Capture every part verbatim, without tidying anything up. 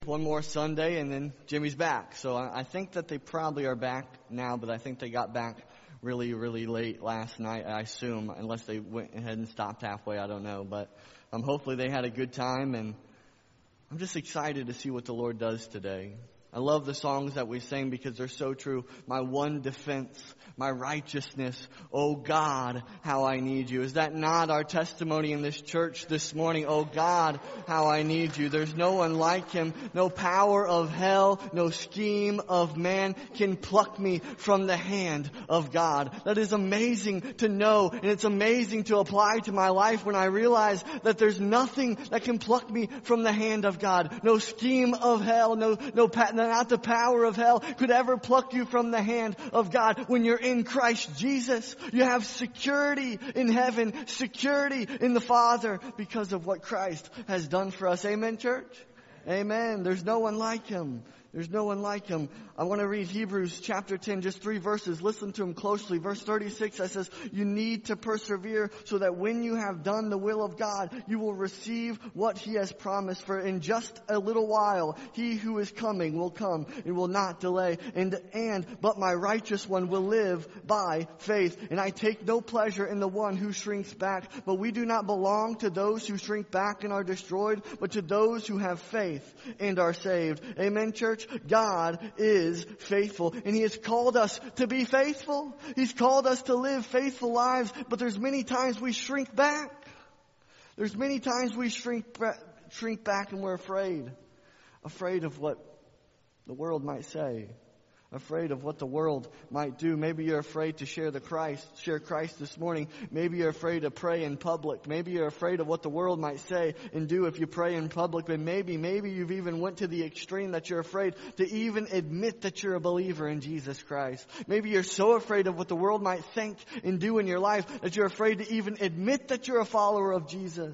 One more Sunday, and then Jimmy's back. So I, I think that they probably are back now, but I think they got back really, really late last night, I assume, unless they went ahead and stopped halfway. I don't know. But um, hopefully they had a good time, and I'm just excited to see what the Lord does today. I love the songs that we sing because they're so true. My one defense, my righteousness, oh God, how I need you. Is that not our testimony in this church this morning? Oh God, how I need you. There's no one like him. No power of hell, no scheme of man can pluck me from the hand of God. That is amazing to know, and it's amazing to apply to my life when I realize that there's nothing that can pluck me from the hand of God. No scheme of hell, no, no patent. Not the power of hell could ever pluck you from the hand of God. When you're in Christ Jesus, you have security in heaven, security in the Father because of what Christ has done for us. Amen, church? Amen. There's no one like him. There's no one like him. I want to read Hebrews chapter ten, just three verses. Listen to him closely. Verse thirty-six, that says, you need to persevere so that when you have done the will of God, you will receive what he has promised. For in just a little while, he who is coming will come and will not delay. And, and, but my righteous one will live by faith. And I take no pleasure in the one who shrinks back. But we do not belong to those who shrink back and are destroyed, but to those who have faith and are saved. Amen, church? God is faithful, and he has called us to be faithful. He's called us to live faithful lives, but there's many times we shrink back. There's many times we shrink, shrink back and we're afraid. Afraid of what the world might say. Afraid of what the world might do. Maybe you're afraid to share the Christ, share Christ this morning. Maybe you're afraid to pray in public. Maybe you're afraid of what the world might say and do if you pray in public. But maybe, maybe you've even went to the extreme that you're afraid to even admit that you're a believer in Jesus Christ. Maybe you're so afraid of what the world might think and do in your life that you're afraid to even admit that you're a follower of Jesus.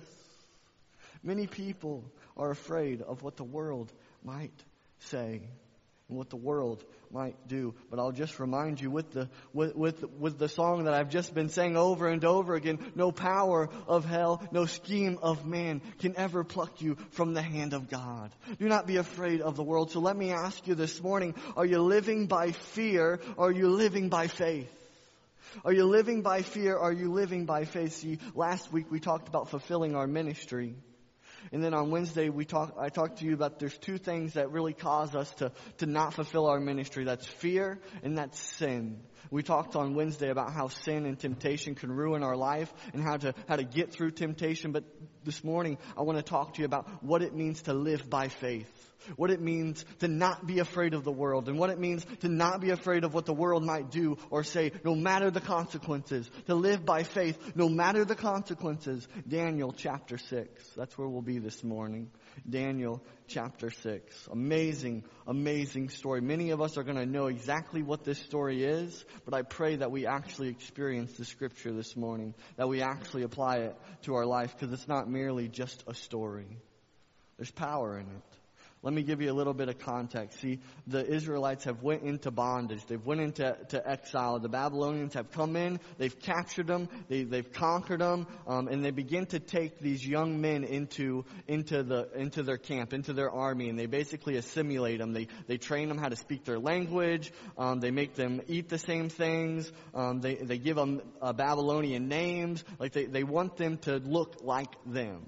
Many people are afraid of what the world might say and what the world might do. But I'll just remind you with the with, with with the song that I've just been saying over and over again, no power of hell, no scheme of man can ever pluck you from the hand of God. Do not be afraid of the world. So let me ask you this morning, are you living by fear or are you living by faith? Are you living by fear or are you living by faith? See, last week we talked about fulfilling our ministry. And then on Wednesday, we talk, I talked to you about there's two things that really cause us to, to not fulfill our ministry. That's fear and that's sin. We talked on Wednesday about how sin and temptation can ruin our life and how to, how to get through temptation. But this morning, I want to talk to you about what it means to live by faith. What it means to not be afraid of the world, and what it means to not be afraid of what the world might do or say, no matter the consequences. To live by faith, no matter the consequences. Daniel chapter six. That's where we'll be this morning. Daniel chapter six. Amazing, amazing story. Many of us are going to know exactly what this story is, but I pray that we actually experience the scripture this morning, that we actually apply it to our life, because it's not merely just a story. There's power in it. Let me give you a little bit of context. See, the Israelites have went into bondage. They've went into to exile. The Babylonians have come in. They've captured them. They, they've conquered them. Um, and they begin to take these young men into into the into their camp, into their army. And they basically assimilate them. They they train them how to speak their language. Um, they make them eat the same things. Um, they, they give them uh, Babylonian names. Like they, they want them to look like them.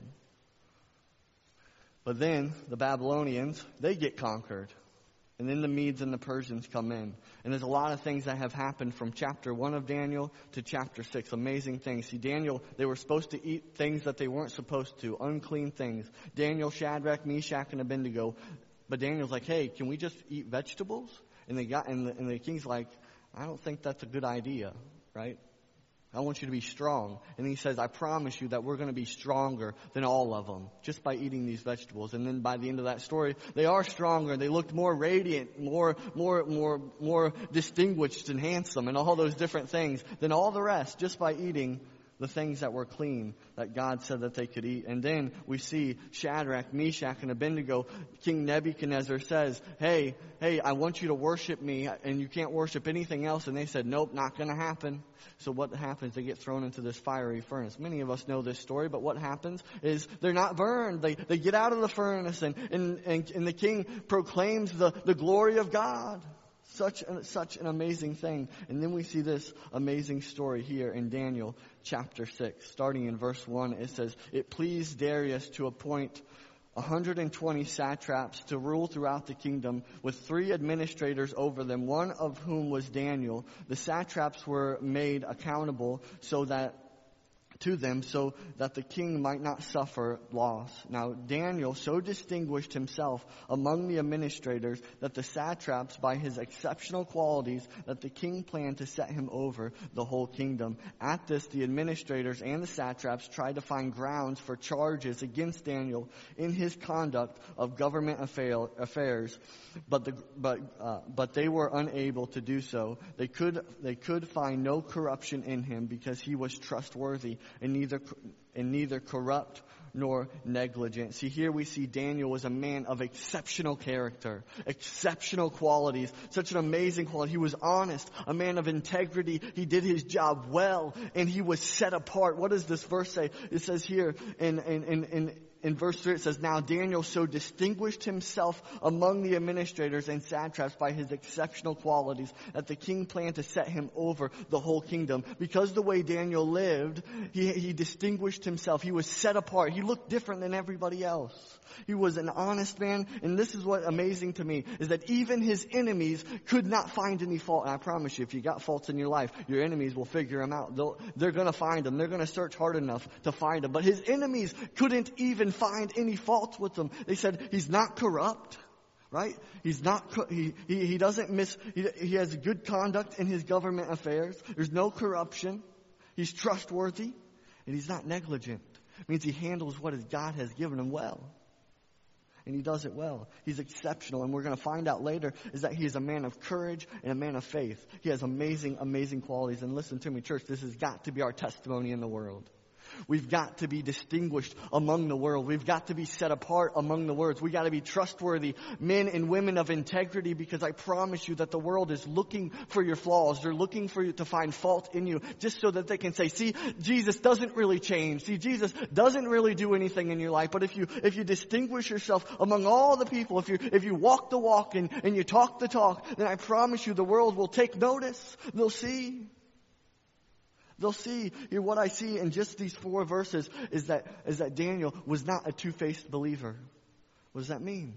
But then the Babylonians, they get conquered. And then the Medes and the Persians come in. And there's a lot of things that have happened from chapter one of Daniel to chapter six. Amazing things. See, Daniel, they were supposed to eat things that they weren't supposed to. Unclean things. Daniel, Shadrach, Meshach, and Abednego. But Daniel's like, hey, can we just eat vegetables? And they got, and the, and the king's like, I don't think that's a good idea, right? I want you to be strong. And he says, I promise you that we're going to be stronger than all of them just by eating these vegetables. And then by the end of that story, they are stronger. They looked more radiant, more, more, more, more distinguished and handsome and all those different things than all the rest just by eating the things that were clean that God said that they could eat. And then we see Shadrach, Meshach, and Abednego. King Nebuchadnezzar says, hey, hey, I want you to worship me, and you can't worship anything else. And they said, nope, not going to happen. So what happens? They get thrown into this fiery furnace. Many of us know this story, but what happens is they're not burned. They they get out of the furnace, and, and, and, and the king proclaims the, the glory of God. Such an, such an amazing thing. And then we see this amazing story here in Daniel chapter six. Starting in verse one, it says, it pleased Darius to appoint one hundred twenty satraps to rule throughout the kingdom, with three administrators over them, one of whom was Daniel. The satraps were made accountable so that to them so that the king might not suffer loss. Now Daniel so distinguished himself among the administrators that the satraps, by his exceptional qualities, that the king planned to set him over the whole kingdom. At this, the administrators and the satraps tried to find grounds for charges against Daniel in his conduct of government affair, affairs, but the but uh, but they were unable to do so. They could they could find no corruption in him because he was trustworthy and neither and neither corrupt nor negligent. See, here we see Daniel was a man of exceptional character, exceptional qualities, such an amazing quality. He was honest, a man of integrity. He did his job well, and he was set apart. What does this verse say? It says here in in in, in In verse three, it says, now Daniel so distinguished himself among the administrators and satraps by his exceptional qualities that the king planned to set him over the whole kingdom. Because the way Daniel lived, he, he distinguished himself. He was set apart. He looked different than everybody else. He was an honest man. And this is what amazing to me, is that even his enemies could not find any fault. And I promise you, if you got faults in your life, your enemies will figure them out. They'll, they're going to find them. They're going to search hard enough to find them. But his enemies couldn't even find any faults with him. They said, he's not corrupt, right? He's not, he, he, he doesn't miss, he, he has good conduct in his government affairs. There's no corruption. He's trustworthy, and he's not negligent. It means he handles what his God has given him well. And he does it well. He's exceptional. And we're going to find out later is that he is a man of courage and a man of faith. He has amazing, amazing qualities. And listen to me, church, this has got to be our testimony in the world. We've got to be distinguished among the world. We've got to be set apart among the world. We've got to be trustworthy men and women of integrity, because I promise you that the world is looking for your flaws. They're looking for you to find fault in you, just so that they can say, see, Jesus doesn't really change. See, Jesus doesn't really do anything in your life. But if you if you distinguish yourself among all the people, if you if you walk the walk and, and you talk the talk, then I promise you the world will take notice. They'll see. They'll see here. What I see in just these four verses is that is that Daniel was not a two-faced believer. What does that mean?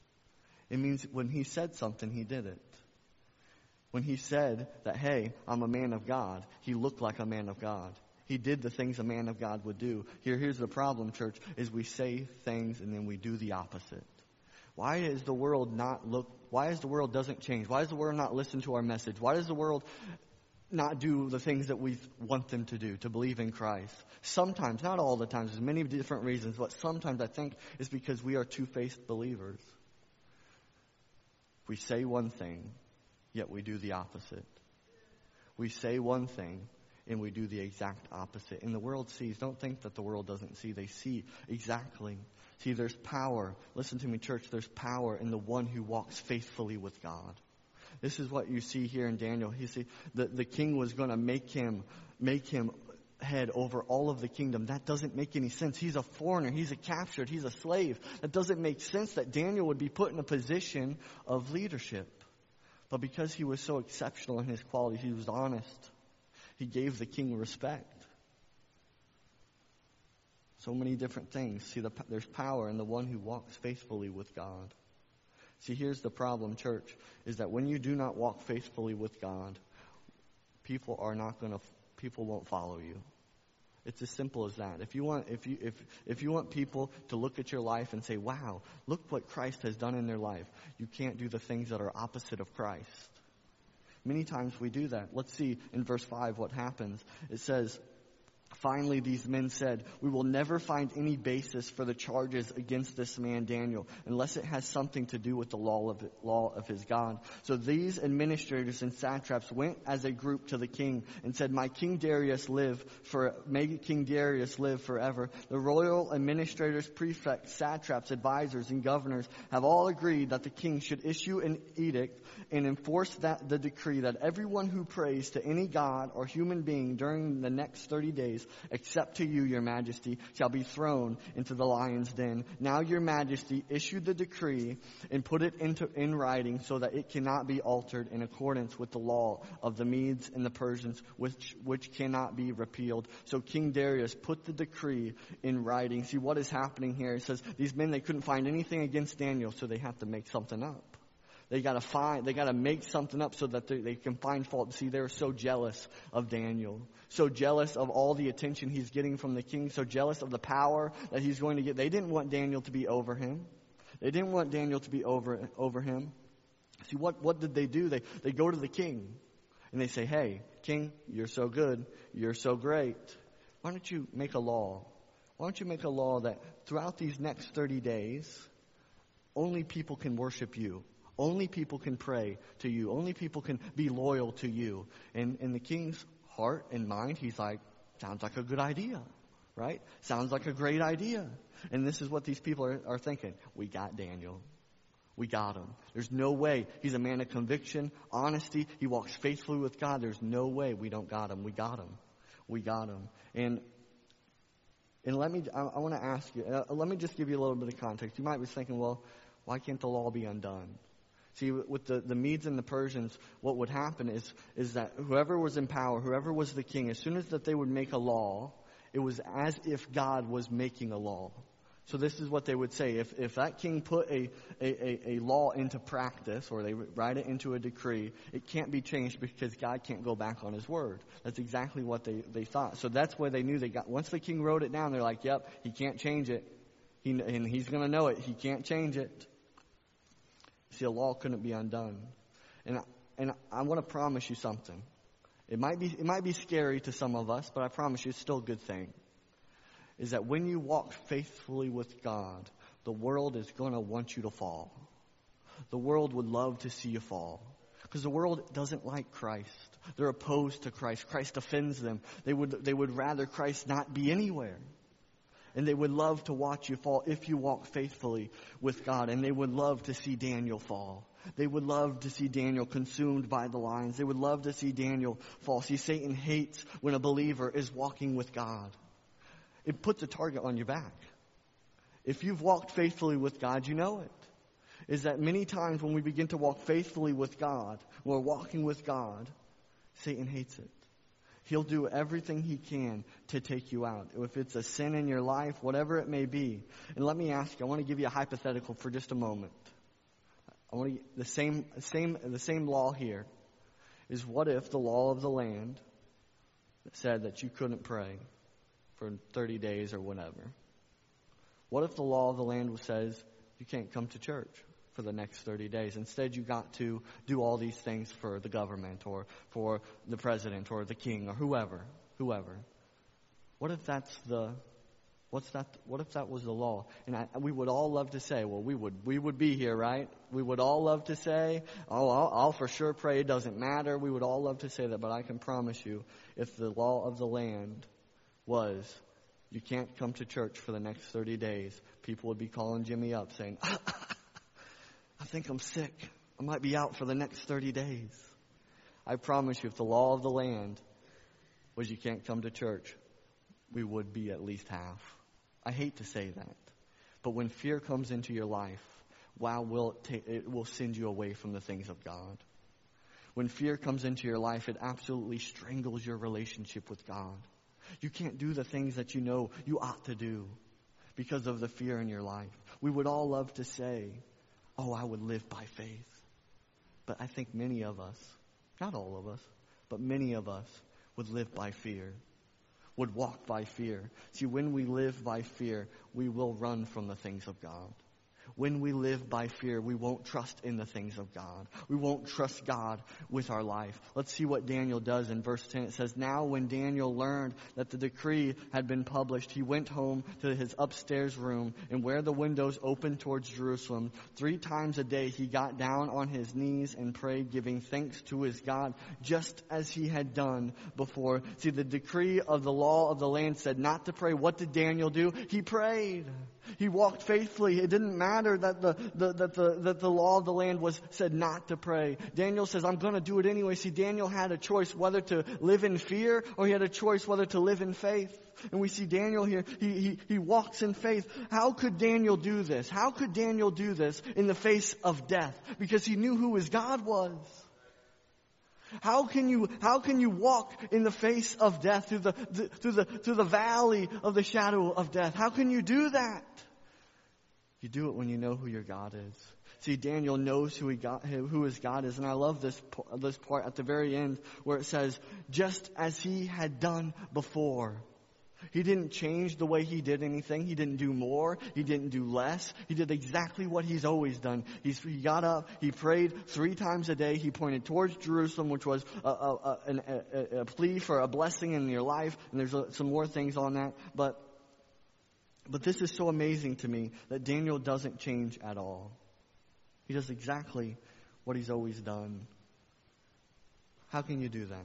It means when he said something, he did it. When he said that, hey, I'm a man of God, he looked like a man of God. He did the things a man of God would do. Here, here's the problem, church, is we say things and then we do the opposite. Why is the world not look? Why is the world doesn't change? Why does the world not listen to our message? Why does the world not do the things that we want them to do, to believe in Christ? Sometimes, not all the times, there's many different reasons, but sometimes I think it's because we are two-faced believers. We say one thing, yet we do the opposite. We say one thing, and we do the exact opposite. And the world sees. Don't think that the world doesn't see. They see exactly. See, there's power. Listen to me, church. There's power in the one who walks faithfully with God. This is what you see here in Daniel. You see, the, the king was going to make him, make him head over all of the kingdom. That doesn't make any sense. He's a foreigner. He's a captured. He's a slave. That doesn't make sense that Daniel would be put in a position of leadership. But because he was so exceptional in his qualities, he was honest. He gave the king respect. So many different things. See, the, there's power in the one who walks faithfully with God. See, here's the problem, church, is that when you do not walk faithfully with God, people are not going to, people won't follow you. It's as simple as that. If you want, if you, if, if you want people to look at your life and say, wow, look what Christ has done in their life, you can't do the things that are opposite of Christ. Many times we do that. Let's see in verse five what happens. It says, Finally, these men said, "We will never find any basis for the charges against this man Daniel unless it has something to do with the law of, law of his God." So these administrators and satraps went as a group to the king and said, "My King Darius live for, may King Darius live forever. The royal administrators, prefects, satraps, advisors, and governors have all agreed that the king should issue an edict and enforce that the decree that everyone who prays to any god or human being during the next thirty days, except to you, your majesty, shall be thrown into the lion's den. Now, your majesty, issue the decree and put it into in writing so that it cannot be altered in accordance with the law of the Medes and the Persians, which which cannot be repealed." So King Darius put the decree in writing. See what is happening here? It says these men, they couldn't find anything against Daniel, so they have to make something up. They gotta find, they gotta make something up so that they, they can find fault. See, they were so jealous of Daniel, so jealous of all the attention he's getting from the king, so jealous of the power that he's going to get. They didn't want Daniel to be over him. They didn't want Daniel to be over over him. See, what what did they do? They they go to the king and they say, "Hey, king, you're so good, you're so great. Why don't you make a law? Why don't you make a law that throughout these next thirty days, only people can worship you. Only people can pray to you. Only people can be loyal to you." And in the king's heart and mind, he's like, sounds like a good idea, right? Sounds like a great idea. And this is what these people are, are thinking. We got Daniel. We got him. There's no way. He's a man of conviction, honesty. He walks faithfully with God. There's no way we don't got him. We got him. We got him. And and let me, I, I want to ask you, uh, let me just give you a little bit of context. You might be thinking, well, why can't the law be undone? See, with the, the Medes and the Persians, what would happen is, is that whoever was in power, whoever was the king, as soon as that they would make a law, it was as if God was making a law. So this is what they would say. If if that king put a, a, a, a law into practice, or they write it into a decree, it can't be changed because God can't go back on his word. That's exactly what they, they thought. So that's why they knew they got, once the king wrote it down, they're like, yep, he can't change it. He, and he's going to know it. He can't change it. See, a law couldn't be undone. And, and I want to promise you something. It might be, it might be scary to some of us, but I promise you it's still a good thing. Is that when you walk faithfully with God, the world is going to want you to fall. The world would love to see you fall. Because the world doesn't like Christ. They're opposed to Christ. Christ offends them. They would, they would rather Christ not be anywhere. And they would love to watch you fall if you walk faithfully with God. And they would love to see Daniel fall. They would love to see Daniel consumed by the lions. They would love to see Daniel fall. See, Satan hates when a believer is walking with God. It puts a target on your back. If you've walked faithfully with God, you know it. Is that many times when we begin to walk faithfully with God, when we're walking with God, Satan hates it. He'll do everything he can to take you out. If it's a sin in your life, whatever it may be. And let me ask you, I want to give you a hypothetical for just a moment. I want to, the same, same, the same law here is, what if the law of the land said that you couldn't pray for thirty days or whatever? What if the law of the land says you can't come to church for the next thirty days? Instead, you got to do all these things for the government or for the president or the king or whoever, whoever. What if that's the, what's that, what if that was the law? And I, we would all love to say, well, we would, we would be here, right? We would all love to say, oh, I'll, I'll for sure pray. It doesn't matter. We would all love to say that, but I can promise you, if the law of the land was, you can't come to church for the next thirty days, people would be calling Jimmy up saying, I think I'm sick. I might be out for the next thirty days. I promise you, if the law of the land was you can't come to church, we would be at least half. I hate to say that. But when fear comes into your life, wow, will it, ta- it will send you away from the things of God. When fear comes into your life, it absolutely strangles your relationship with God. You can't do the things that you know you ought to do because of the fear in your life. We would all love to say, oh, I would live by faith. But I think many of us, not all of us, but many of us would live by fear, would walk by fear. See, when we live by fear, we will run from the things of God. when we live by fear, we won't trust in the things of God. We won't trust God with our life. Let's see what Daniel does in verse ten. It says, "Now when Daniel learned that the decree had been published, he went home to his upstairs room, and where the windows opened towards Jerusalem, three times a day he got down on his knees and prayed, giving thanks to his God, just as he had done before." See, the decree of the law of the land said not to pray. What did Daniel do? He prayed. He walked faithfully. It didn't matter that the, the, that the, that the law of the land was said not to pray. Daniel says, I'm going to do it anyway. See, Daniel had a choice whether to live in fear or he had a choice whether to live in faith. And we see Daniel here, he, he, he walks in faith. How could Daniel do this? How could Daniel do this in the face of death? Because he knew who his God was. How can you, how can you walk in the face of death, through the, the, through the, through the valley of the shadow of death? How can you do that? You do it when you know who your God is. See, Daniel knows who he got, who his God is. And I love this, this part at the very end where it says, just as he had done before. He didn't change the way he did anything. He didn't do more. He didn't do less. He did exactly what he's always done. He's, he got up. He prayed three times a day. He pointed towards Jerusalem, which was a, a, a, a, a plea for a blessing in your life. And there's a, some more things on that. But, but this is so amazing to me that Daniel doesn't change at all. He does exactly what he's always done. How can you do that?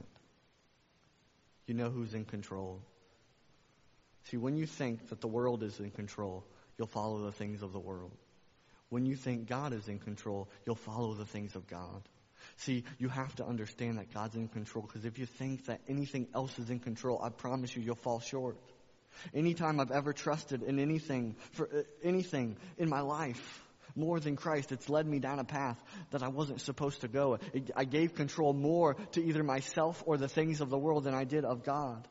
You know who's in control. See, when you think that the world is in control, you'll follow the things of the world. When you think God is in control, you'll follow the things of God. See, you have to understand that God's in control, because if you think that anything else is in control, I promise you, you'll fall short. Anytime I've ever trusted in anything, for uh, anything in my life, more than Christ, it's led me down a path that I wasn't supposed to go. It, I gave control more to either myself or the things of the world than I did of God.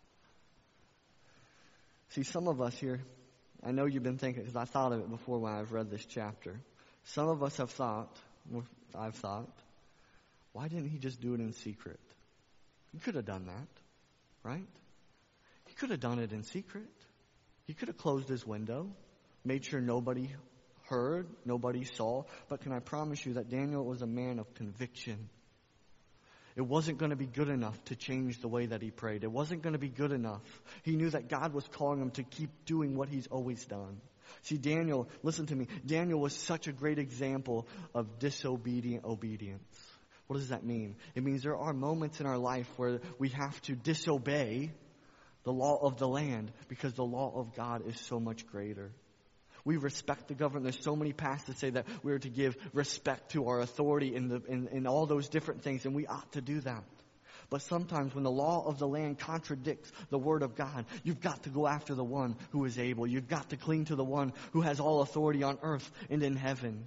See, some of us here, I know you've been thinking, because I thought of it before when I've read this chapter. Some of us have thought, I've thought, why didn't he just do it in secret? He could have done that, right? He could have done it in secret. He could have closed his window, made sure nobody heard, nobody saw. But can I promise you that Daniel was a man of conviction? It wasn't going to be good enough to change the way that he prayed. It wasn't going to be good enough. He knew that God was calling him to keep doing what he's always done. See, Daniel, listen to me. Daniel was such a great example of disobedient obedience. What does that mean? It means there are moments in our life where we have to disobey the law of the land because the law of God is so much greater. We respect the government. There's so many pastors that say that we're to give respect to our authority in, the, in, in all those different things, and we ought to do that. But sometimes when the law of the land contradicts the word of God, you've got to go after the one who is able. You've got to cling to the one who has all authority on earth and in heaven.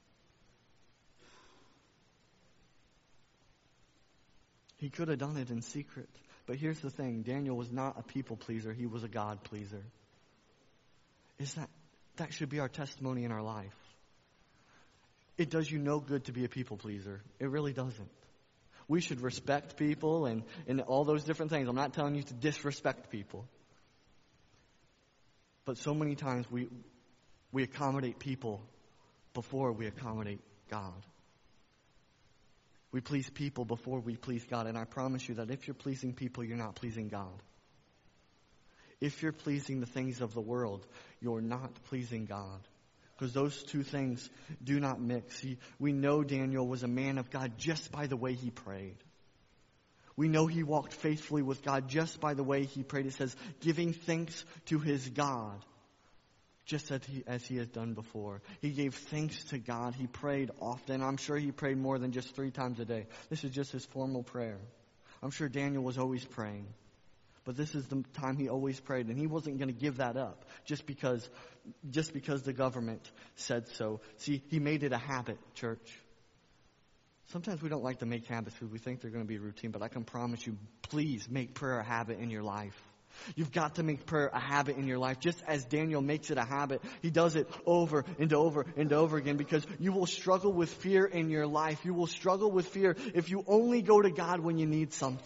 He could have done it in secret. But here's the thing. Daniel was not a people pleaser. He was a God pleaser. Is that That should be our testimony in our life. It does you no good to be a people pleaser. It really doesn't. We should respect people and, and all those different things. I'm not telling you to disrespect people. But so many times we we accommodate people before we accommodate God. We please people before we please God. And I promise you that if you're pleasing people, you're not pleasing God. If you're pleasing the things of the world, you're not pleasing God. Because those two things do not mix. See, we know Daniel was a man of God just by the way he prayed. We know he walked faithfully with God just by the way he prayed. It says, giving thanks to his God, just as he, as he has done before. He gave thanks to God. He prayed often. I'm sure he prayed more than just three times a day. This is just his formal prayer. I'm sure Daniel was always praying. But this is the time he always prayed, and he wasn't going to give that up just because, just because the government said so. See, he made it a habit, church. Sometimes we don't like to make habits because we think they're going to be routine, but I can promise you, please make prayer a habit in your life. You've got to make prayer a habit in your life. Just as Daniel makes it a habit, he does it over and over and over again, because you will struggle with fear in your life. You will struggle with fear if you only go to God when you need something.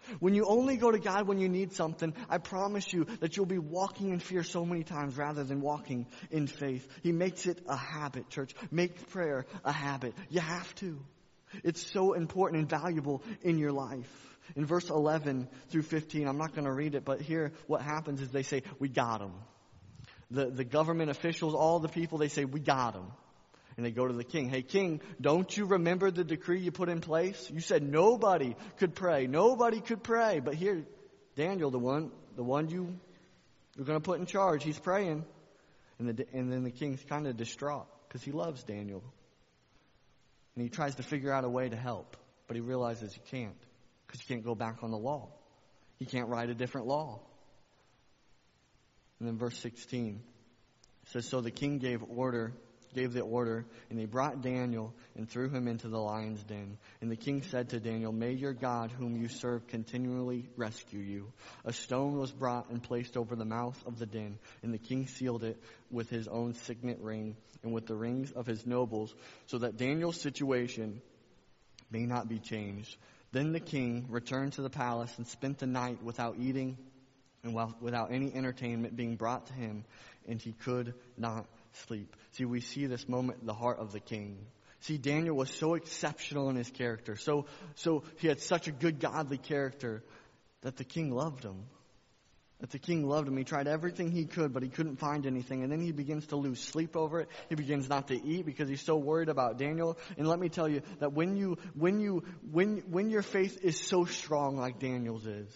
When you only go to God when you need something, I promise you that you'll be walking in fear so many times rather than walking in faith. He makes it a habit, church. Make prayer a habit. You have to. It's so important and valuable in your life. In verse eleven through fifteen, I'm not going to read it, but here what happens is they say, we got him. The, the government officials, all the people, they say, we got him. And they go to the king. Hey, king, don't you remember the decree you put in place? You said nobody could pray. Nobody could pray. But here, Daniel, the one, the one you, you're going to put in charge, he's praying. And, the, and then the king's kind of distraught because he loves Daniel. And he tries to figure out a way to help. But he realizes you can't because you can't go back on the law. You can't write a different law. And then verse sixteen says, so the king gave order gave the order, and they brought Daniel and threw him into the lion's den. And the king said to Daniel, may your God whom you serve continually rescue you. A stone was brought and placed over the mouth of the den, and the king sealed it with his own signet ring and with the rings of his nobles, so that Daniel's situation may not be changed. Then the king returned to the palace and spent the night without eating and without any entertainment being brought to him, and he could not sleep. See, we see this moment in the heart of the king. See, Daniel was so exceptional in his character. So, so he had such a good godly character that the king loved him. That the king loved him. He tried everything he could, but he couldn't find anything. And then he begins to lose sleep over it. He begins not to eat because he's so worried about Daniel. And let me tell you that when you, when you, when, when your faith is so strong like Daniel's is,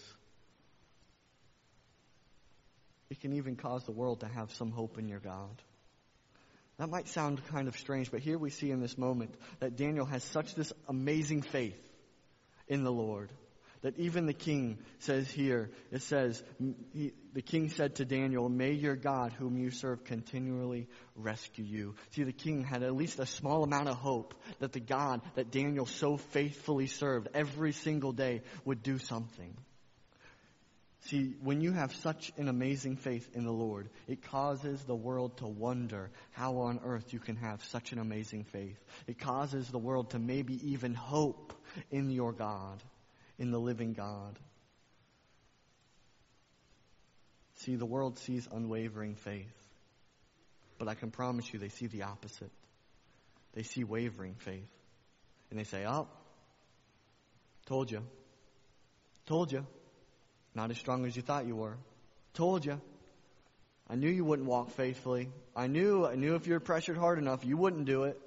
it can even cause the world to have some hope in your God. That might sound kind of strange, but here we see in this moment that Daniel has such this amazing faith in the Lord that even the king says here, it says, he, the king said to Daniel, may your God whom you serve continually rescue you. See, the king had at least a small amount of hope that the God that Daniel so faithfully served every single day would do something. See, when you have such an amazing faith in the Lord, it causes the world to wonder how on earth you can have such an amazing faith. It causes the world to maybe even hope in your God, in the living God. See, the world sees unwavering faith, but I can promise you they see the opposite. They see wavering faith. And they say, oh, told you. Told you. Not as strong as you thought you were. Told you. I knew you wouldn't walk faithfully. I knew, I knew if you were pressured hard enough, you wouldn't do it.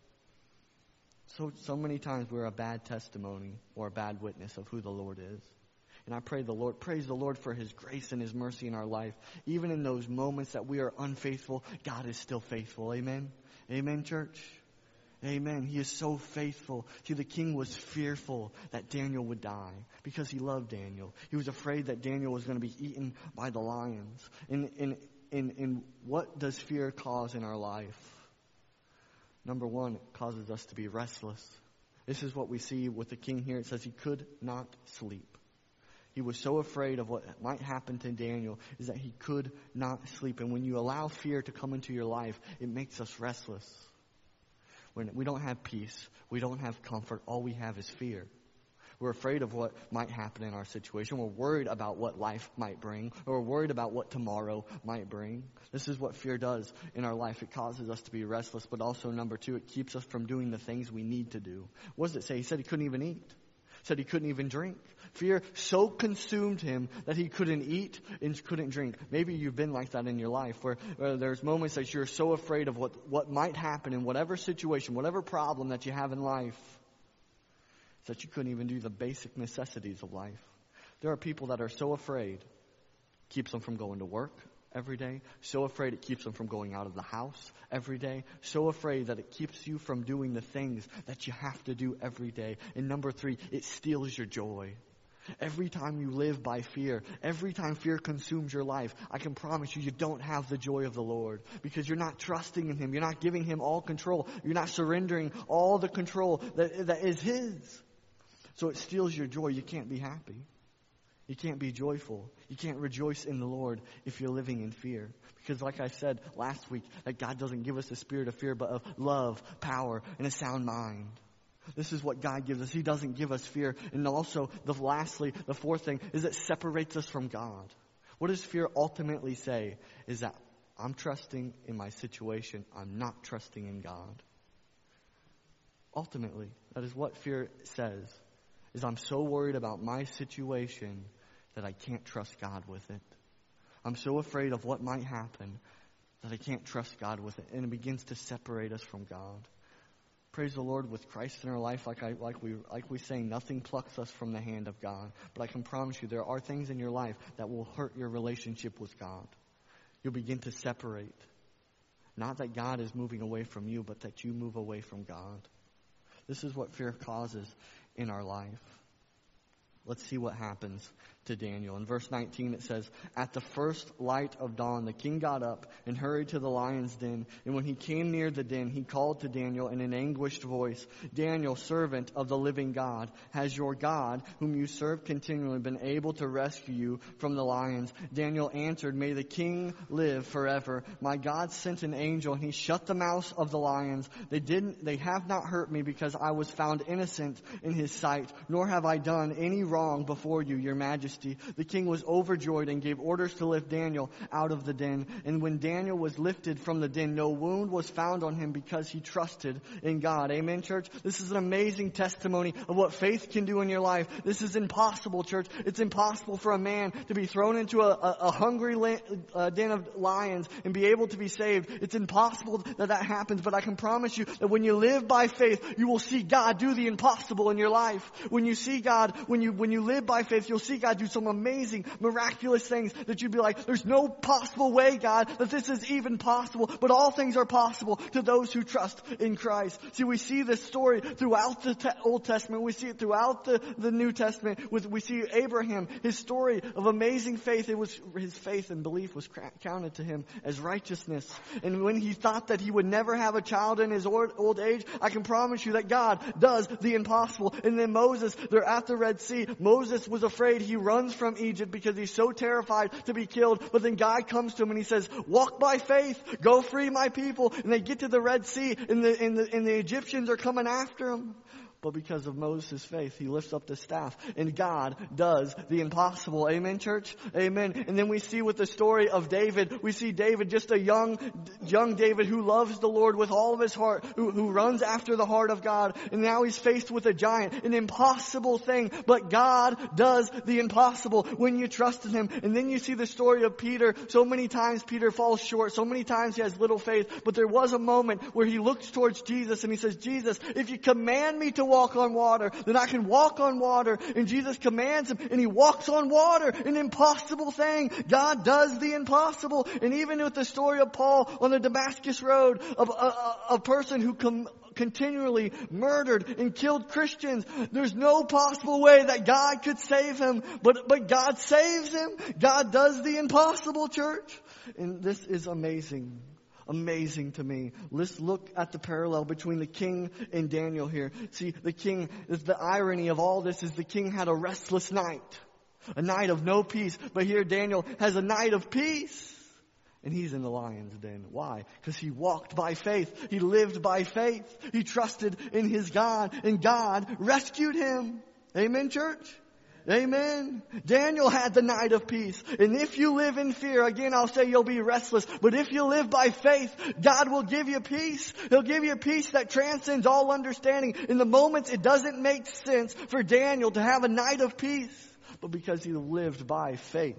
So, so many times we're a bad testimony or a bad witness of who the Lord is. And I pray the Lord, praise the Lord for His grace and His mercy in our life. Even in those moments that we are unfaithful, God is still faithful. Amen? Amen, church? Amen. He is so faithful. See, the king was fearful that Daniel would die because he loved Daniel. He was afraid that Daniel was going to be eaten by the lions. And, and, and, and what does fear cause in our life? Number one, it causes us to be restless. This is what we see with the king here. It says he could not sleep. He was so afraid of what might happen to Daniel is that he could not sleep. And when you allow fear to come into your life, it makes us restless. When we don't have peace, we don't have comfort, all we have is fear. We're afraid of what might happen in our situation. We're worried about what life might bring, or we're worried about what tomorrow might bring. This is what fear does in our life. It causes us to be restless, but also, number two, it keeps us from doing the things we need to do. What does it say? He said he couldn't even eat. Said he couldn't even drink. Fear so consumed him that he couldn't eat and couldn't drink. Maybe you've been like that in your life where, where there's moments that you're so afraid of what, what might happen in whatever situation, whatever problem that you have in life, that you couldn't even do the basic necessities of life. There are people that are so afraid, it keeps them from going to work every day, so afraid it keeps them from going out of the house every day, so afraid that it keeps you from doing the things that you have to do every day. And number three, it steals your joy. Every time you live by fear, every time fear consumes your life, I can promise you, you don't have the joy of the Lord because you're not trusting in Him. You're not giving Him all control. You're not surrendering all the control that, that is His. So it steals your joy. You can't be happy. You can't be joyful. You can't rejoice in the Lord if you're living in fear. Because like I said last week, that God doesn't give us a spirit of fear, but of love, power, and a sound mind. This is what God gives us. He doesn't give us fear. And also, the lastly, the fourth thing is it separates us from God. What does fear ultimately say? Is that I'm trusting in my situation. I'm not trusting in God. Ultimately, that is what fear says. Is I'm so worried about my situation that I can't trust God with it. I'm so afraid of what might happen that I can't trust God with it. And it begins to separate us from God. Praise the Lord, with Christ in our life, like I like we like we say, nothing plucks us from the hand of God. But I can promise you, there are things in your life that will hurt your relationship with God. You'll begin to separate. Not that God is moving away from you, but that you move away from God. This is what fear causes in our life. Let's see what happens to Daniel. In verse nineteen it says, "At the first light of dawn the king got up and hurried to the lion's den. And when he came near the den, he called to Daniel in an anguished voice, 'Daniel, servant of the living God, has your God, whom you serve continually, been able to rescue you from the lions?' Daniel answered, 'May the king live forever. My God sent an angel, and he shut the mouths of the lions. They didn't, they have not hurt me, because I was found innocent in his sight, nor have I done any wrong before you, your majesty.' The king was overjoyed and gave orders to lift Daniel out of the den. And when Daniel was lifted from the den, no wound was found on him, because he trusted in God." Amen, church? This is an amazing testimony of what faith can do in your life. This is impossible, church. It's impossible for a man to be thrown into a, a, a hungry la- uh, den of lions and be able to be saved. It's impossible that that happens. But I can promise you that when you live by faith, you will see God do the impossible in your life. When you see God, when you when you live by faith, you'll see God do some amazing, miraculous things that you'd be like, there's no possible way, God, that this is even possible. But all things are possible to those who trust in Christ. See, we see this story throughout the te- Old Testament. We see it throughout the, the New Testament. With, we see Abraham, his story of amazing faith. It was his faith and belief was cra- counted to him as righteousness. And when he thought that he would never have a child in his old, old age, I can promise you that God does the impossible. And then Moses, they're at the Red Sea. Moses was afraid. He runs from Egypt because he's so terrified to be killed. But then God comes to him and he says, "Walk by faith, go free my people." And they get to the Red Sea, and the, and the, and the Egyptians are coming after him. But because of Moses' faith, he lifts up the staff, and God does the impossible. Amen, church? Amen. And then we see with the story of David, we see David, just a young, young David who loves the Lord with all of his heart, who, who runs after the heart of God. And now he's faced with a giant, an impossible thing. But God does the impossible when you trust in him. And then you see the story of Peter. So many times Peter falls short. So many times he has little faith. But there was a moment where he looks towards Jesus and he says, "Jesus, if you command me to walk on water, then I can walk on water." And Jesus commands him, and he walks on water. An impossible thing. God does the impossible. And even with the story of Paul on the Damascus Road, of a, a, a person who com- continually murdered and killed Christians, there's no possible way that God could save him, but but God saves him. God does the impossible, church. And this is amazing. Amazing to me. Let's look at the parallel between the king and Daniel here. See, the king, is the irony of all this is the king had a restless night. A night of no peace. But here Daniel has a night of peace. And he's in the lion's den. Why? Because he walked by faith. He lived by faith. He trusted in his God. And God rescued him. Amen, church? Amen. Daniel had the night of peace. And if you live in fear, again, I'll say you'll be restless. But if you live by faith, God will give you peace. He'll give you peace that transcends all understanding. In the moments it doesn't make sense for Daniel to have a night of peace. But because he lived by faith,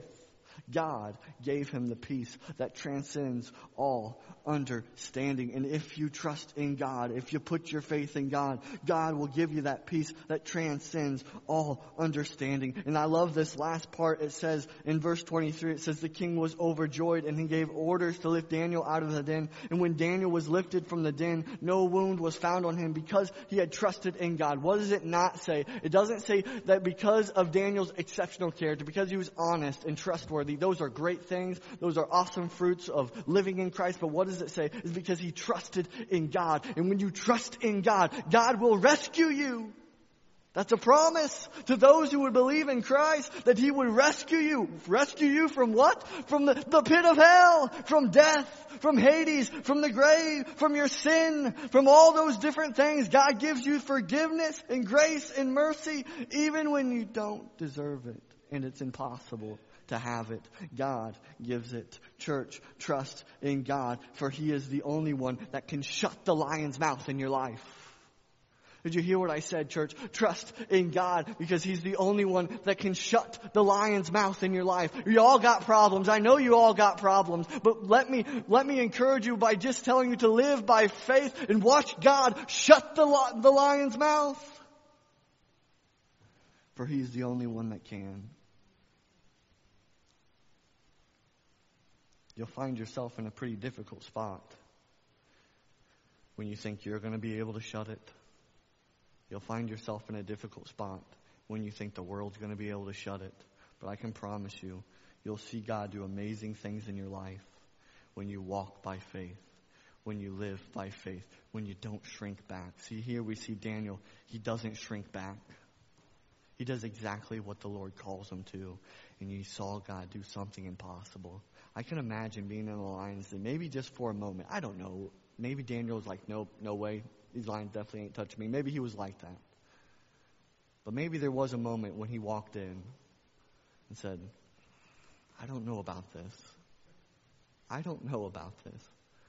God gave him the peace that transcends all understanding. And if you trust in God, if you put your faith in God, God will give you that peace that transcends all understanding. And I love this last part. It says in verse twenty-three, it says, "The king was overjoyed, and he gave orders to lift Daniel out of the den. And when Daniel was lifted from the den, no wound was found on him, because he had trusted in God." What does it not say? It doesn't say that because of Daniel's exceptional character, because he was honest and trustworthy. Those are great things. Those are awesome fruits of living in Christ. But what does it say? It's because he trusted in God. And when you trust in God, God will rescue you. That's a promise to those who would believe in Christ, that He would rescue you. Rescue you from what? From the, the pit of hell, from death, from Hades, from the grave, from your sin, from all those different things. God gives you forgiveness and grace and mercy, even when you don't deserve it. And it's impossible to have it. God gives it. Church, trust in God, for He is the only one that can shut the lion's mouth in your life. Did you hear what I said, church? Trust in God, because He's the only one that can shut the lion's mouth in your life. You all got problems. I know you all got problems. But let me, let me encourage you by just telling you to live by faith and watch God shut the, the lion's mouth. For He's the only one that can. You'll find yourself in a pretty difficult spot when you think you're going to be able to shut it. You'll find yourself in a difficult spot when you think the world's going to be able to shut it. But I can promise you, you'll see God do amazing things in your life when you walk by faith, when you live by faith, when you don't shrink back. See, here we see Daniel. He doesn't shrink back. He does exactly what the Lord calls him to. And he saw God do something impossible. I can imagine being in the lion's den, maybe just for a moment. I don't know. Maybe Daniel was like, nope, no way. These lions definitely ain't touching me. Maybe he was like that. But maybe there was a moment when he walked in and said, I don't know about this. I don't know about this.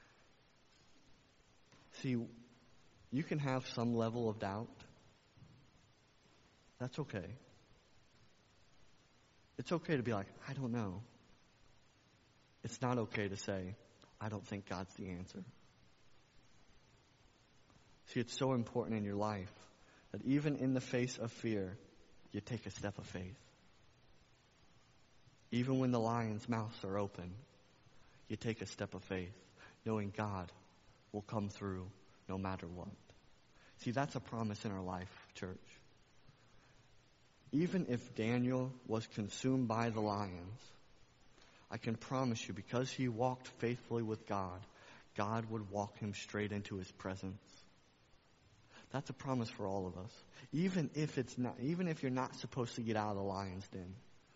See, you can have some level of doubt. That's okay. It's okay to be like, I don't know. It's not okay to say, I don't think God's the answer. See, it's so important in your life that even in the face of fear, you take a step of faith. Even when the lion's mouths are open, you take a step of faith, knowing God will come through no matter what. See, that's a promise in our life, church. Even if Daniel was consumed by the lions, I can promise you, because he walked faithfully with God, God would walk him straight into His presence. That's a promise for all of us. Even if it's not, even if you're not supposed to get out of the lion's den,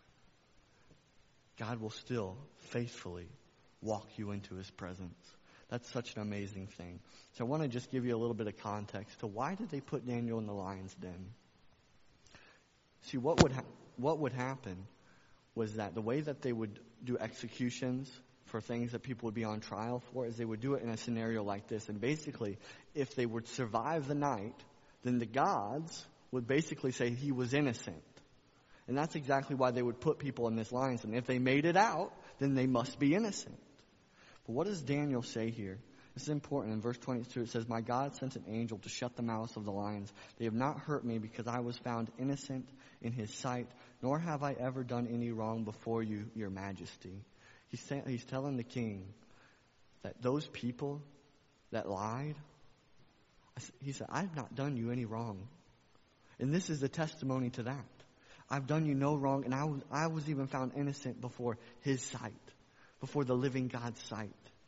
God will still faithfully walk you into His presence. That's such an amazing thing. So I want to just give you a little bit of context to why did they put Daniel in the lion's den? See, what would ha- what would happen was that the way that they would do executions for things that people would be on trial for is they would do it in a scenario like this. And basically, if they would survive the night, then the gods would basically say he was innocent. And that's exactly why they would put people in this lion's den. If they made it out, then they must be innocent. But what does Daniel say here? This is important. In verse twenty-two, it says, My God sent an angel to shut the mouths of the lions. They have not hurt me because I was found innocent in His sight, nor have I ever done any wrong before you, your majesty. He's, he's telling the king that those people that lied, he said, I've not done you any wrong. And this is the testimony to that. I've done you no wrong, and I was, I was even found innocent before His sight, before the living God's sight.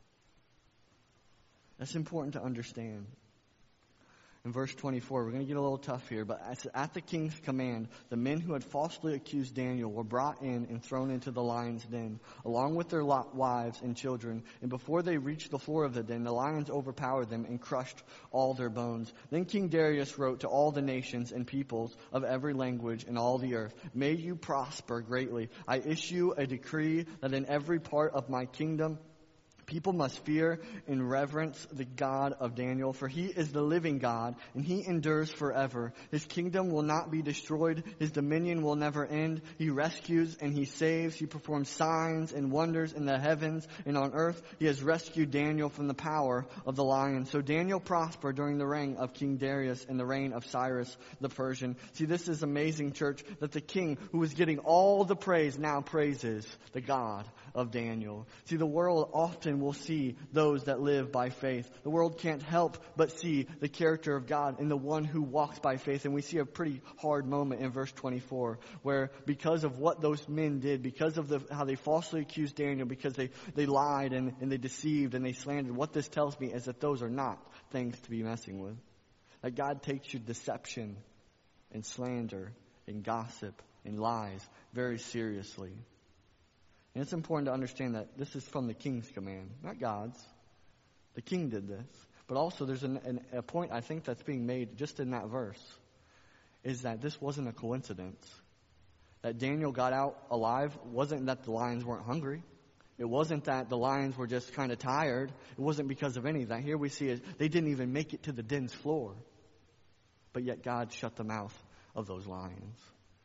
That's important to understand. In verse twenty-four, we're going to get a little tough here, but at the king's command, the men who had falsely accused Daniel were brought in and thrown into the lion's den, along with their wives and children. And before they reached the floor of the den, the lions overpowered them and crushed all their bones. Then King Darius wrote to all the nations and peoples of every language in all the earth, May you prosper greatly. I issue a decree that in every part of my kingdom, people must fear and reverence the God of Daniel, for He is the living God, and He endures forever. His kingdom will not be destroyed. His dominion will never end. He rescues and He saves. He performs signs and wonders in the heavens and on earth. He has rescued Daniel from the power of the lion. So Daniel prospered during the reign of King Darius and the reign of Cyrus the Persian. See, this is amazing, church, that the king who was getting all the praise now praises the God of Daniel. See, the world often will see those that live by faith. The world can't help but see the character of God in the one who walks by faith. And we see a pretty hard moment in verse twenty-four where because of what those men did, because of the, how they falsely accused Daniel, because they, they lied and, and they deceived and they slandered, what this tells me is that those are not things to be messing with. That God takes your deception and slander and gossip and lies very seriously. And it's important to understand that this is from the king's command, not God's. The king did this. But also there's an, an, a point I think that's being made just in that verse, is that this wasn't a coincidence. That Daniel got out alive wasn't that the lions weren't hungry. It wasn't that the lions were just kind of tired. It wasn't because of any of that. Here we see it, they didn't even make it to the den's floor. But yet God shut the mouth of those lions.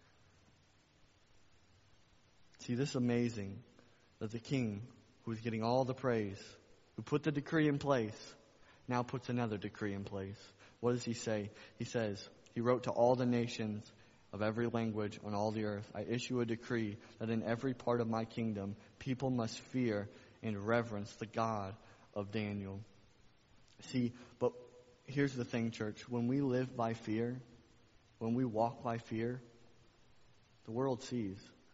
See, this is amazing that the king, who's getting all the praise, who put the decree in place, now puts another decree in place. What does he say? He says, he wrote to all the nations of every language on all the earth, I issue a decree that in every part of my kingdom, people must fear and reverence the God of Daniel. See, but here's the thing, church. When we live by fear, when we walk by fear, the world sees.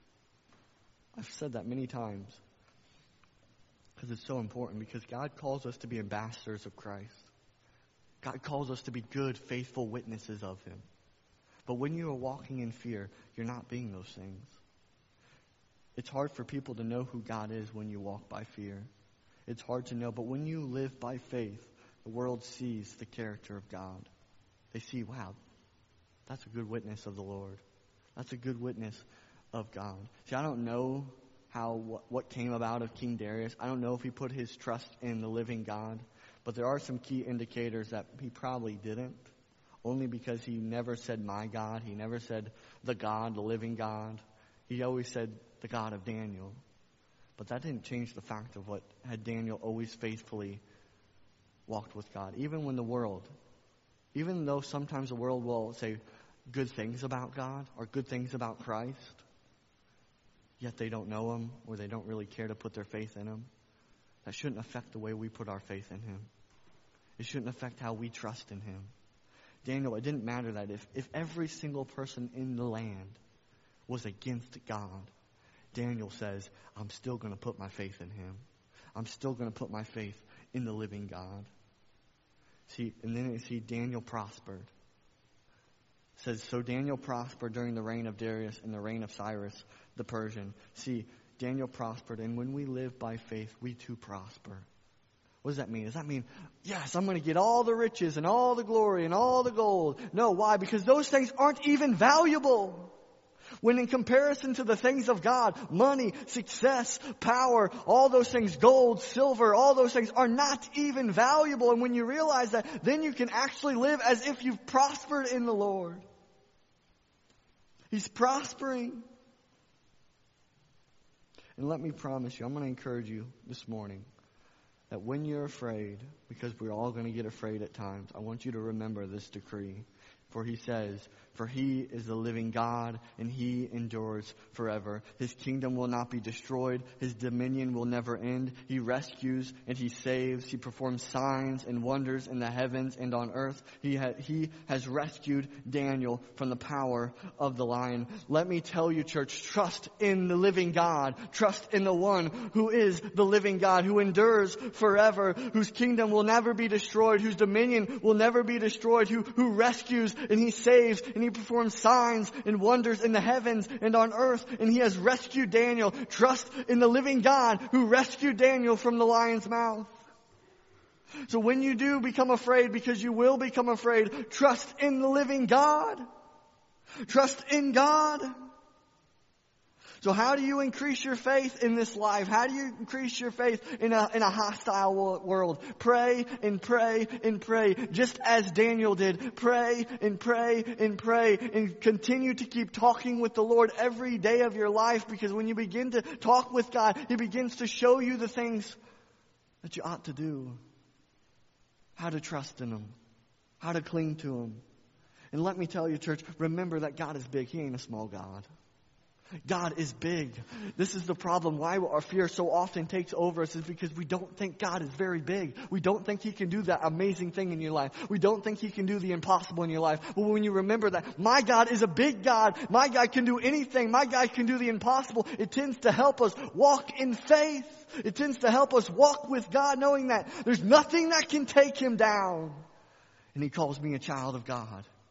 I've said that many times because it's so important, because God calls us to be ambassadors of Christ. God calls us to be good, faithful witnesses of Him. But when you are walking in fear, you're not being those things. It's hard for people to know who God is when you walk by fear. It's hard to know, but when you live by faith, the world sees the character of God. They see, wow, that's a good witness of the Lord. That's a good witness of God. See, I don't know how what, what came about of King Darius. I don't know if he put his trust in the living God, but there are some key indicators that he probably didn't, only because he never said my God. He never said the God, the living God. He always said the God of Daniel. But that didn't change the fact of what had Daniel always faithfully walked with God. Even when the world, even though sometimes the world will say good things about God or good things about Christ, yet they don't know Him or they don't really care to put their faith in Him, that shouldn't affect the way we put our faith in Him. It shouldn't affect how we trust in Him. Daniel, it didn't matter that if, if every single person in the land was against God, Daniel says, I'm still going to put my faith in Him. I'm still going to put my faith in the living God. See, and then you see Daniel prospered. It says, so Daniel prospered during the reign of Darius and the reign of Cyrus the Persian. See, Daniel prospered, and when we live by faith, we too prosper. What does that mean? Does that mean, yes, I'm going to get all the riches and all the glory and all the gold? No, why? Because those things aren't even valuable. When in comparison to the things of God, money, success, power, all those things, gold, silver, all those things are not even valuable. And when you realize that, then you can actually live as if you've prospered in the Lord. He's prospering. And let me promise you, I'm going to encourage you this morning that when you're afraid, because we're all going to get afraid at times, I want you to remember this decree. For he says, for he is the living God, and he endures forever. His kingdom will not be destroyed. His dominion will never end. He rescues and he saves. He performs signs and wonders in the heavens and on earth. He, ha- he has rescued Daniel from the power of the lion. Let me tell you, church, trust in the living God. Trust in the one who is the living God, who endures forever, whose kingdom will never be destroyed, whose dominion will never be destroyed, who, who rescues and he saves and he performs signs and wonders in the heavens and on earth, and he has rescued Daniel. Trust in the living God who rescued Daniel from the lion's mouth. So when you do become afraid, because you will become afraid, trust in the living God. Trust in God. So how do you increase your faith in this life? How do you increase your faith in a, in a hostile world? Pray and pray and pray, just as Daniel did. Pray and pray and pray, and continue to keep talking with the Lord every day of your life, because when you begin to talk with God, He begins to show you the things that you ought to do. How to trust in Him. How to cling to Him. And let me tell you, church, remember that God is big. He ain't a small God. God is big. This is the problem. Why our fear so often takes over us is because we don't think God is very big. We don't think He can do that amazing thing in your life. We don't think He can do the impossible in your life. But when you remember that my God is a big God, my God can do anything, my God can do the impossible, it tends to help us walk in faith. It tends to help us walk with God, knowing that there's nothing that can take Him down. And He calls me a child of God.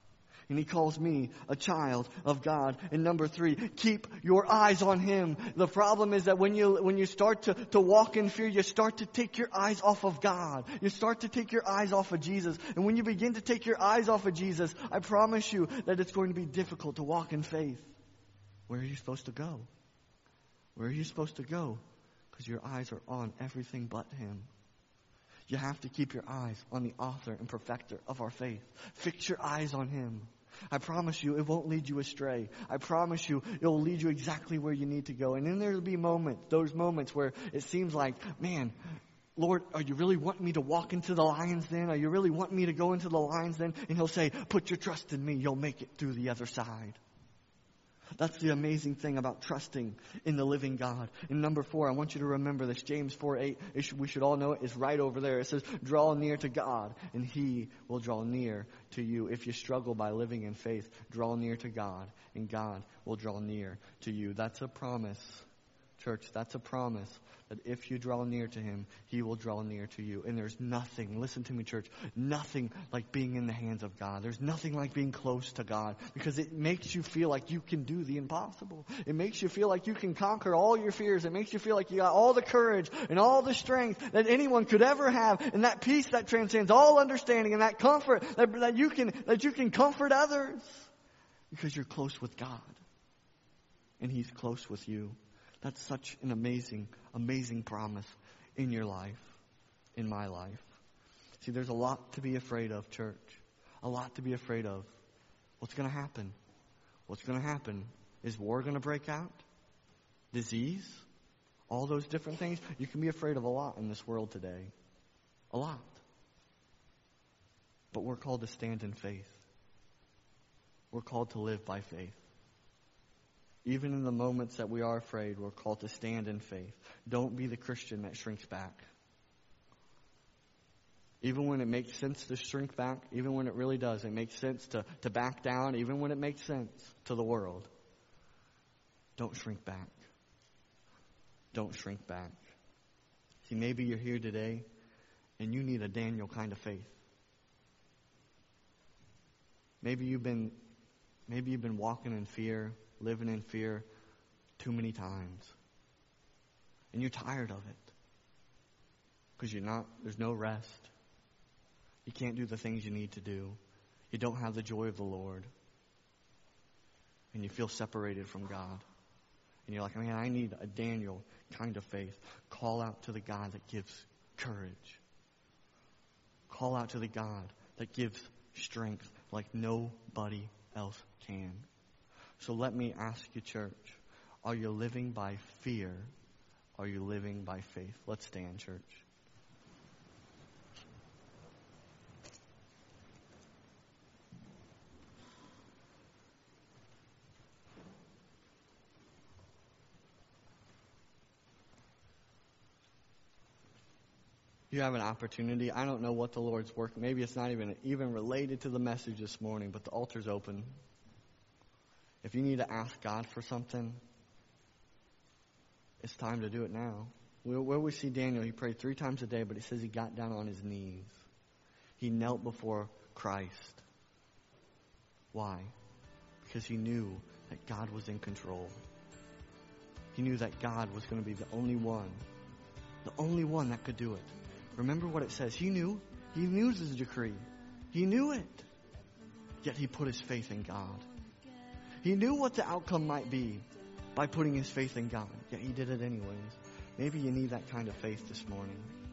And he calls me a child of God. And number three, keep your eyes on him. The problem is that when you when you start to, to walk in fear, you start to take your eyes off of God. You start to take your eyes off of Jesus. And when you begin to take your eyes off of Jesus, I promise you that it's going to be difficult to walk in faith. Where are you supposed to go? Where are you supposed to go? Because your eyes are on everything but him. You have to keep your eyes on the author and perfecter of our faith. Fix your eyes on him. I promise you it won't lead you astray. I promise you it will lead you exactly where you need to go. And then there will be moments, those moments where it seems like, man, Lord, are you really wanting me to walk into the lions then? Are you really wanting me to go into the lions then? And he'll say, put your trust in me. You'll make it through the other side. That's the amazing thing about trusting in the living God. And number four, I want you to remember this. James four eight, we should all know it. It's right over there. It says, draw near to God, and he will draw near to you. If you struggle by living in faith, draw near to God, and God will draw near to you. That's a promise, church. That's a promise. That if you draw near to him, he will draw near to you. And there's nothing, listen to me, church, nothing like being in the hands of God. There's nothing like being close to God, because it makes you feel like you can do the impossible. It makes you feel like you can conquer all your fears. It makes you feel like you got all the courage and all the strength that anyone could ever have, and that peace that transcends all understanding, and that comfort that, that you can that you can comfort others, because you're close with God and he's close with you. That's such an amazing, amazing promise in your life, in my life. See, there's a lot to be afraid of, church. A lot to be afraid of. What's going to happen? What's going to happen? Is war going to break out? Disease? All those different things? You can be afraid of a lot in this world today. A lot. But we're called to stand in faith. We're called to live by faith. Even in the moments that we are afraid, we're called to stand in faith. Don't be the Christian that shrinks back. Even when it makes sense to shrink back, even when it really does, it makes sense to, to back down, even when it makes sense to the world. Don't shrink back. Don't shrink back. See, maybe you're here today and you need a Daniel kind of faith. Maybe you've been, maybe you've been walking in fear, living in fear too many times. And you're tired of it. Because you're not, there's no rest. You can't do the things you need to do. You don't have the joy of the Lord. And you feel separated from God. And you're like, man, I need a Daniel kind of faith. Call out to the God that gives courage. Call out to the God that gives strength like nobody else can. So let me ask you, church, are you living by fear? Are you living by faith? Let's stand, church. You have an opportunity. I don't know what the Lord's working. Maybe it's not even even related to the message this morning, but the altar's open. If you need to ask God for something, it's time to do it now. Where we see Daniel, he prayed three times a day, but it says he got down on his knees. He knelt before Christ. Why? Because he knew that God was in control. He knew that God was going to be the only one, the only one that could do it. Remember what it says. He knew. He knew this decree. He knew it. Yet he put his faith in God. He knew what the outcome might be by putting his faith in God. Yet he did it anyways. Maybe you need that kind of faith this morning.